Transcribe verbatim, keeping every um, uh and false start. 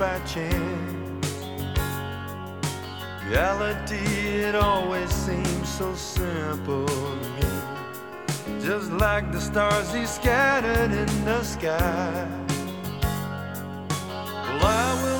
by chance. Reality, it always seems so simple to me, just like the stars he scattered in the sky. Well, I will